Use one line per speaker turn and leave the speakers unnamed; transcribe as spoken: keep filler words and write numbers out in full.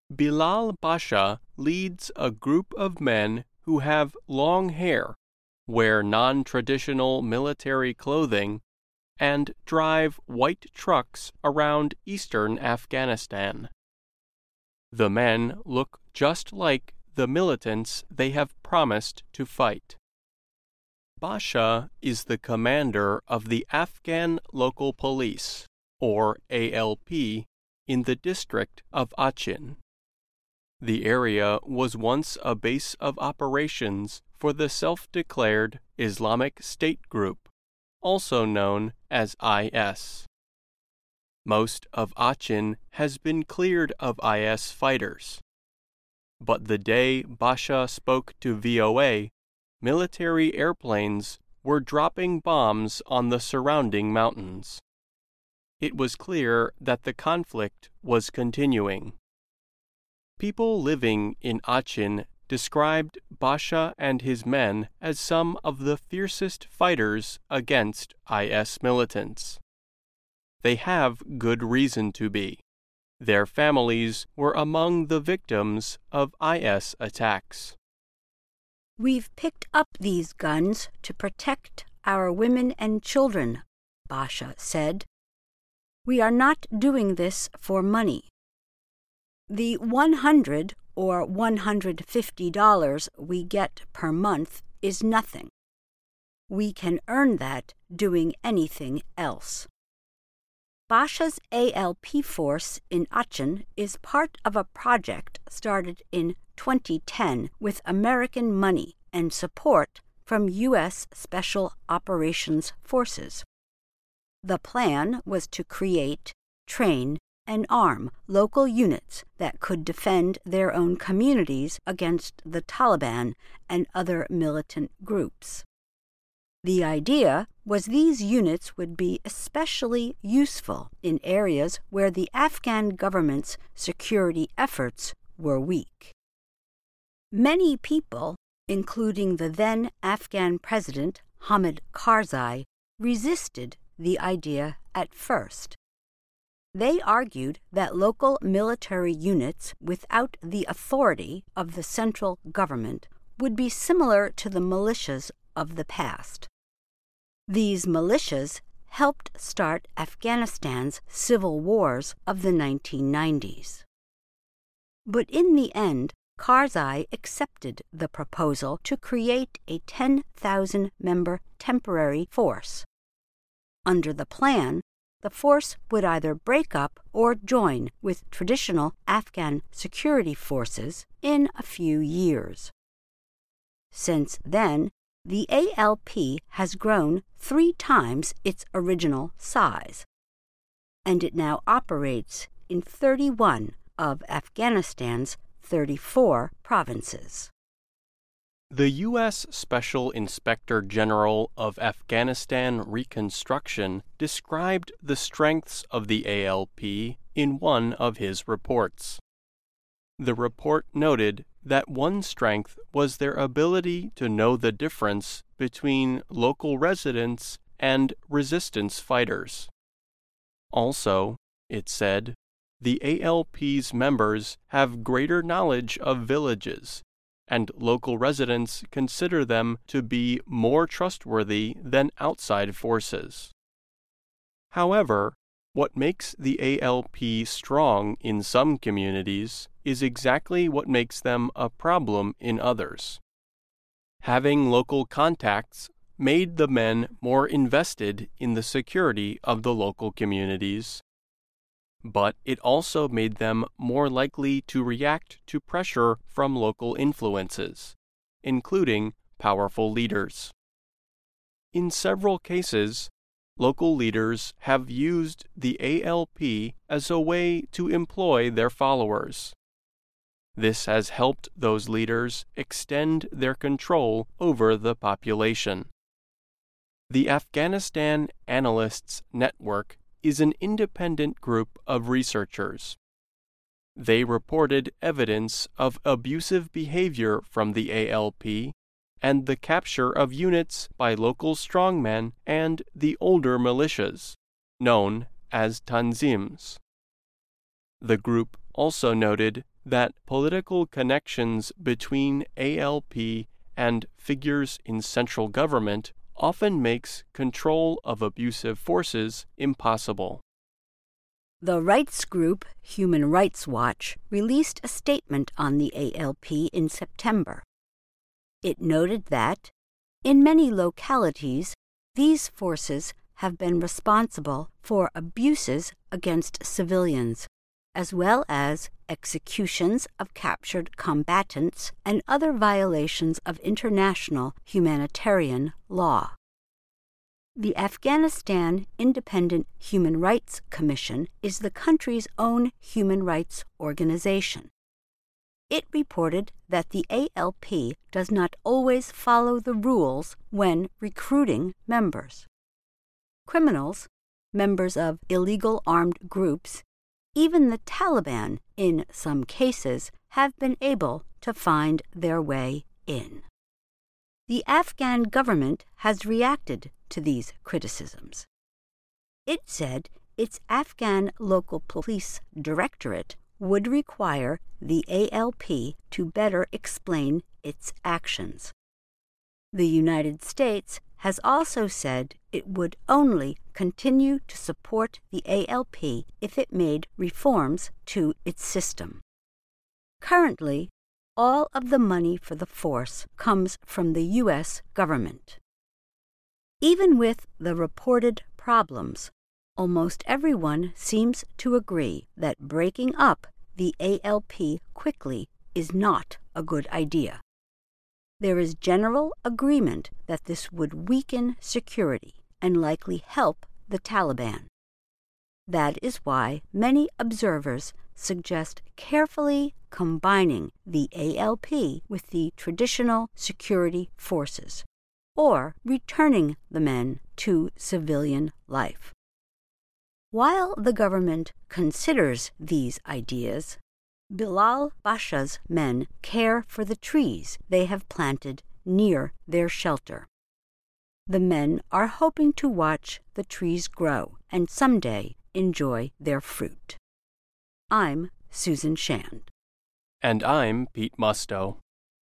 Bilal Basha leads a group of men who have long hair, wear non-traditional military clothing, and drive white trucks around eastern Afghanistan. The men look just like the militants they have promised to fight. Basha is the commander of the Afghan Local Police, or A L P, in the district of Achin. The area was once a base of operations for the self-declared Islamic State group, also known as I S. Most of Achin has been cleared of I S fighters. But the day Basha spoke to V O A, military airplanes were dropping bombs on the surrounding mountains. It was clear that the conflict was continuing. People living in Achin described Basha and his men as some of the fiercest fighters against I S militants. They have good reason to be. Their families were among the victims of I S attacks.
"We've picked up these guns to protect our women and children," Basha said. "We are not doing this for money. The one hundred or one hundred fifty dollars we get per month is nothing. We can earn that doing anything else." Basha's A L P force in Achin is part of a project started in twenty ten with American money and support from U S Special Operations Forces. The plan was to create, train, and arm local units that could defend their own communities against the Taliban and other militant groups. The idea was these units would be especially useful in areas where the Afghan government's security efforts were weak. Many people, including the then Afghan President Hamid Karzai, resisted the idea at first. They argued that local military units without the authority of the central government would be similar to the militias of the past. These militias helped start Afghanistan's civil wars of the nineteen nineties. But in the end, Karzai accepted the proposal to create a ten thousand member temporary force. Under the plan, the force would either break up or join with traditional Afghan security forces in a few years. Since then, the A L P has grown three times its original size, and it now operates in thirty-one of Afghanistan's thirty-four provinces.
The U S Special Inspector General of Afghanistan Reconstruction described the strengths of the A L P in one of his reports. The report noted that one strength was their ability to know the difference between local residents and resistance fighters. Also, it said, the A L P's members have greater knowledge of villages, and local residents consider them to be more trustworthy than outside forces. However, what makes the A L P strong in some communities is exactly what makes them a problem in others. Having local contacts made the men more invested in the security of the local communities, but it also made them more likely to react to pressure from local influences, including powerful leaders. In several cases, local leaders have used the A L P as a way to employ their followers. This has helped those leaders extend their control over the population. The Afghanistan Analysts Network is an independent group of researchers. They reported evidence of abusive behavior from the A L P and the capture of units by local strongmen and the older militias, known as Tanzims. The group also noted that political connections between A L P and figures in central government often makes control of abusive forces impossible.
The rights group Human Rights Watch released a statement on the A L P in September. It noted that, in many localities, these forces have been responsible for abuses against civilians, as well as executions of captured combatants and other violations of international humanitarian law. The Afghanistan Independent Human Rights Commission is the country's own human rights organization. It reported that the A L P does not always follow the rules when recruiting members. Criminals, members of illegal armed groups, even the Taliban, in some cases, have been able to find their way in. The Afghan government has reacted to these criticisms. It said its Afghan local police directorate would require the A L P to better explain its actions. The United States has also said it would only continue to support the A L P if it made reforms to its system. Currently, all of the money for the force comes from the U S government. Even with the reported problems, almost everyone seems to agree that breaking up the A L P quickly is not a good idea. There is general agreement that this would weaken security and likely help the Taliban. That is why many observers suggest carefully combining the A L P with the traditional security forces, or returning the men to civilian life. While the government considers these ideas, Bilal Basha's men care for the trees they have planted near their shelter. The men are hoping to watch the trees grow and someday enjoy their fruit. I'm Susan Shand.
And I'm Pete Musto.